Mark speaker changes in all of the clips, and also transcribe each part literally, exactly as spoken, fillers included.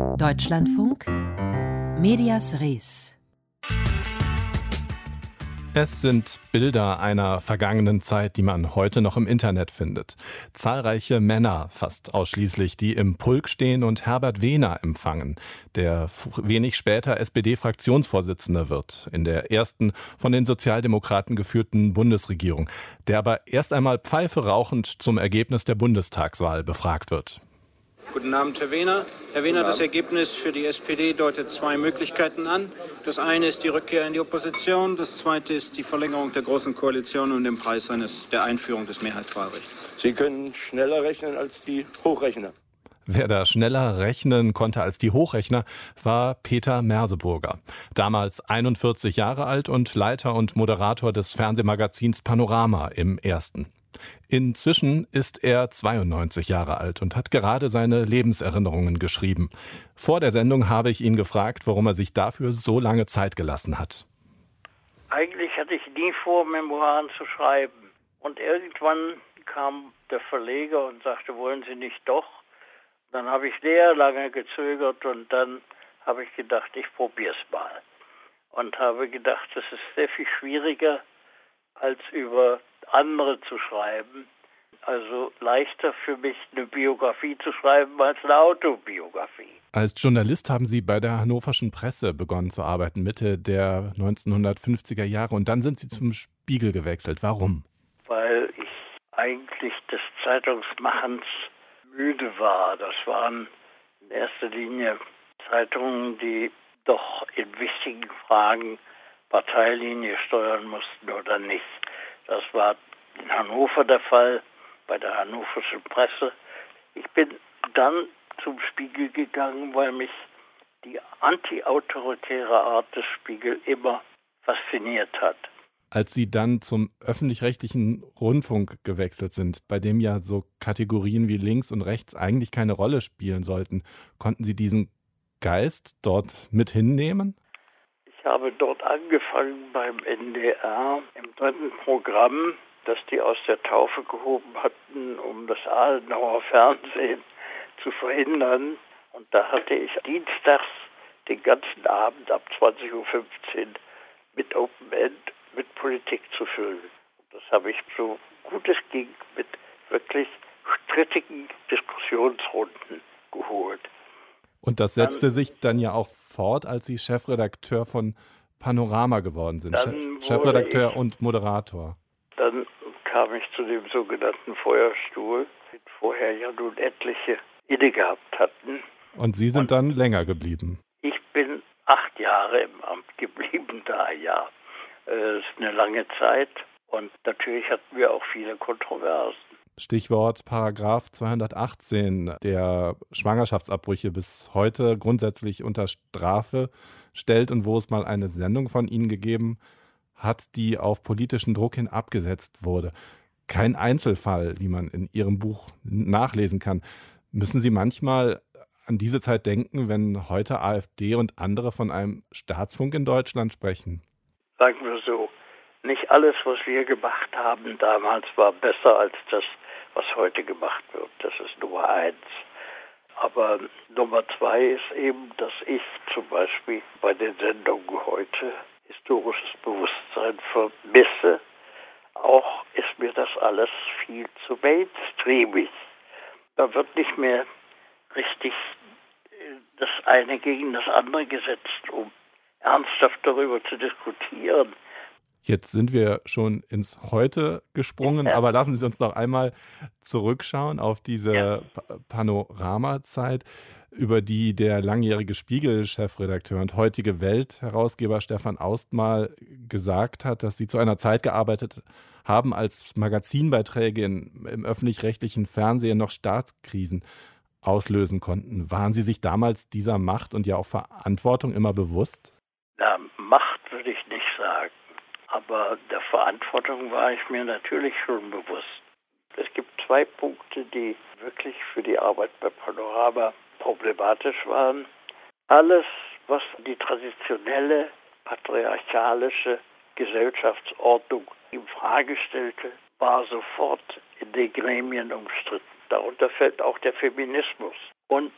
Speaker 1: Deutschlandfunk Medias Res.
Speaker 2: Es sind Bilder einer vergangenen Zeit, die man heute noch im Internet findet. Zahlreiche Männer, fast ausschließlich, die im Pulk stehen und Herbert Wehner empfangen, der wenig später S P D-Fraktionsvorsitzender wird, in der ersten von den Sozialdemokraten geführten Bundesregierung, der aber erst einmal Pfeife rauchend zum Ergebnis der Bundestagswahl befragt wird.
Speaker 3: Guten Abend, Herr Wehner. Herr Wehner, das Ergebnis für die S P D deutet zwei Möglichkeiten an. Das eine ist die Rückkehr in die Opposition, das zweite ist die Verlängerung der Großen Koalition und den Preis eines, der Einführung des Mehrheitswahlrechts.
Speaker 4: Sie können schneller rechnen als die Hochrechner.
Speaker 2: Wer da schneller rechnen konnte als die Hochrechner, war Peter Merseburger. Damals einundvierzig Jahre alt und Leiter und Moderator des Fernsehmagazins Panorama im Ersten. Inzwischen ist er zweiundneunzig Jahre alt und hat gerade seine Lebenserinnerungen geschrieben. Vor der Sendung habe ich ihn gefragt, warum er sich dafür so lange Zeit gelassen hat.
Speaker 5: Eigentlich hatte ich nie vor, Memoiren zu schreiben. Und irgendwann kam der Verleger und sagte, wollen Sie nicht doch? Dann habe ich sehr lange gezögert und dann habe ich gedacht, ich probiere es mal. Und habe gedacht, das ist sehr viel schwieriger, als über andere zu schreiben. Also leichter für mich, eine Biografie zu schreiben als eine Autobiografie.
Speaker 2: Als Journalist haben Sie bei der Hannoverschen Presse begonnen zu arbeiten, Mitte der neunzehnhundertfünfziger Jahre. Und dann sind Sie zum Spiegel gewechselt. Warum?
Speaker 5: Weil ich eigentlich des Zeitungsmachens müde war. Das waren in erster Linie Zeitungen, die doch in wichtigen Fragen Parteilinie steuern mussten oder nicht. Das war in Hannover der Fall, bei der Hannoverschen Presse. Ich bin dann zum Spiegel gegangen, weil mich die antiautoritäre Art des Spiegel immer fasziniert hat.
Speaker 2: Als Sie dann zum öffentlich-rechtlichen Rundfunk gewechselt sind, bei dem ja so Kategorien wie links und rechts eigentlich keine Rolle spielen sollten, konnten Sie diesen Geist dort mit hinnehmen?
Speaker 5: Ich habe dort angefangen beim N D R im dritten Programm, das die aus der Taufe gehoben hatten, um das Adenauer Fernsehen zu verhindern. Und da hatte ich dienstags den ganzen Abend ab zwanzig Uhr fünfzehn mit Open End, mit Politik zu füllen. Und das habe ich so gut es ging mit wirklich strittigen Diskussionsrunden geholt.
Speaker 2: Und das setzte dann, sich dann ja auch fort, als Sie Chefredakteur von Panorama geworden sind. Che- Chefredakteur ich, und Moderator.
Speaker 5: Dann kam ich zu dem sogenannten Feuerstuhl, den vorher ja nun etliche inne gehabt hatten.
Speaker 2: Und Sie sind und dann länger geblieben?
Speaker 5: Ich bin acht Jahre im Amt geblieben da, ja. Das ist eine lange Zeit und natürlich hatten wir auch viele Kontroversen.
Speaker 2: Stichwort Paragraph zweihundertachtzehn, der Schwangerschaftsabbrüche bis heute grundsätzlich unter Strafe stellt und wo es mal eine Sendung von Ihnen gegeben hat, die auf politischen Druck hin abgesetzt wurde. Kein Einzelfall, wie man in Ihrem Buch nachlesen kann. Müssen Sie manchmal an diese Zeit denken, wenn heute AfD und andere von einem Staatsfunk in Deutschland sprechen?
Speaker 5: Sagen wir so, nicht alles, was wir gemacht haben damals, war besser als das, was heute gemacht wird. Das ist Nummer eins. Aber Nummer zwei ist eben, dass ich zum Beispiel bei den Sendungen heute historisches Bewusstsein vermisse. Auch ist mir das alles viel zu mainstreamig. Da wird nicht mehr richtig das eine gegen das andere gesetzt, um ernsthaft darüber zu diskutieren.
Speaker 2: Jetzt sind wir schon ins Heute gesprungen, ja. Aber lassen Sie uns noch einmal zurückschauen auf diese ja. Pa- Panoramazeit, über die der langjährige Spiegel-Chefredakteur und heutige Welt-Herausgeber Stefan Aust mal gesagt hat, dass Sie zu einer Zeit gearbeitet haben, als Magazinbeiträge in, im öffentlich-rechtlichen Fernsehen noch Staatskrisen auslösen konnten. Waren Sie sich damals dieser Macht und ja auch Verantwortung immer bewusst?
Speaker 5: Na, Macht würde ich nicht sagen. Aber der Verantwortung war ich mir natürlich schon bewusst. Es gibt zwei Punkte, die wirklich für die Arbeit bei Panorama problematisch waren. Alles, was die traditionelle patriarchalische Gesellschaftsordnung in Frage stellte, war sofort in den Gremien umstritten. Darunter fällt auch der Feminismus. Und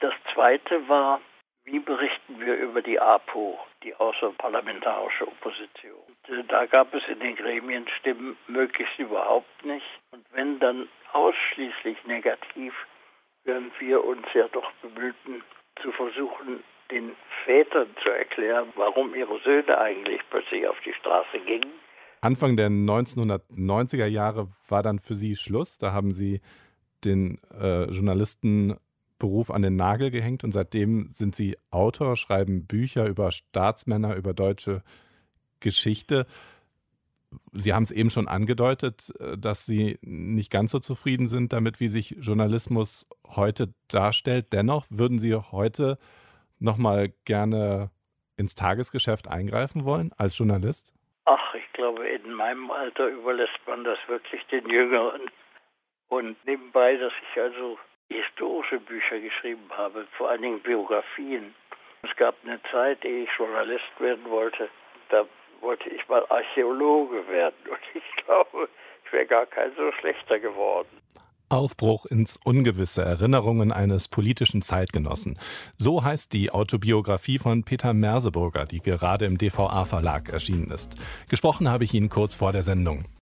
Speaker 5: das Zweite war, wie berichten wir über die A P O, die außerparlamentarische Opposition. Und, äh, da gab es in den Gremien Stimmen möglichst überhaupt nicht. Und wenn dann ausschließlich negativ, während wir uns ja doch bemühten, zu versuchen, den Vätern zu erklären, warum ihre Söhne eigentlich plötzlich auf die Straße gingen.
Speaker 2: Anfang der neunzehnhundertneunziger Jahre war dann für Sie Schluss. Da haben Sie den äh, Journalistenberuf an den Nagel gehängt und seitdem sind Sie Autor, schreiben Bücher über Staatsmänner, über deutsche Geschichte. Sie haben es eben schon angedeutet, dass Sie nicht ganz so zufrieden sind damit, wie sich Journalismus heute darstellt. Dennoch würden Sie heute noch mal gerne ins Tagesgeschäft eingreifen wollen als Journalist?
Speaker 5: Ach, ich glaube, in meinem Alter überlässt man das wirklich den Jüngeren. Und nebenbei, dass ich also historische Bücher geschrieben habe, vor allen Dingen Biografien. Es gab eine Zeit, ehe ich Journalist werden wollte, da wollte ich mal Archäologe werden. Und ich glaube, ich wäre gar kein so schlechter geworden.
Speaker 2: Aufbruch ins Ungewisse, Erinnerungen eines politischen Zeitgenossen. So heißt die Autobiografie von Peter Merseburger, die gerade im D V A-Verlag erschienen ist. Gesprochen habe ich ihn kurz vor der Sendung.